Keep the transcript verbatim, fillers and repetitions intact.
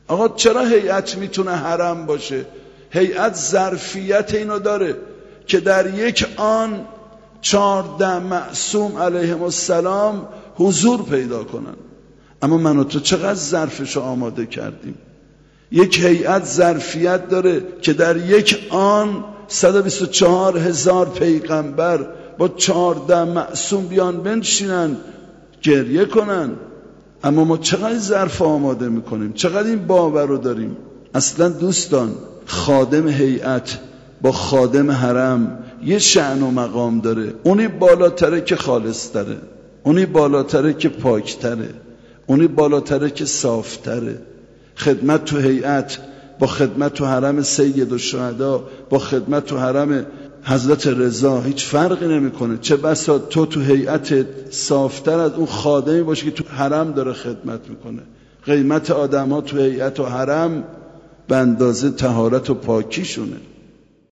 آقا چرا هیئت میتونه حرم باشه؟ هیئت ظرفیت اینو داره که در یک آن چهارده معصوم علیهم السلام حضور پیدا کنن. اما من و تو چقدر ظرفشو آماده کردیم؟ یک هیئت ظرفیت داره که در یک آن صد و بیست و چهار هزار پیغمبر با چهارده معصوم بیان بنشینن گریه کنن. اما ما چقدر ظرف آماده میکنیم؟ چقدر این باور رو داریم؟ اصلا دوستان، خادم هیئت با خادم حرم یه شأن و مقام داره. اونی بالاتره که خالص‌تره، اونی بالاتره که پاکتره، اونی بالاتره که صافتره. خدمت تو هیئت با خدمت تو حرم سید الشهدا، با خدمت تو حرم حضرت رضا هیچ فرقی نمیکنه. چه بسا تو تو هیئت صافتر از اون خادمی باشه که تو حرم داره خدمت میکنه. قیمت آدم ها تو هیئت و حرم به اندازه طهارت و پاکیشونه.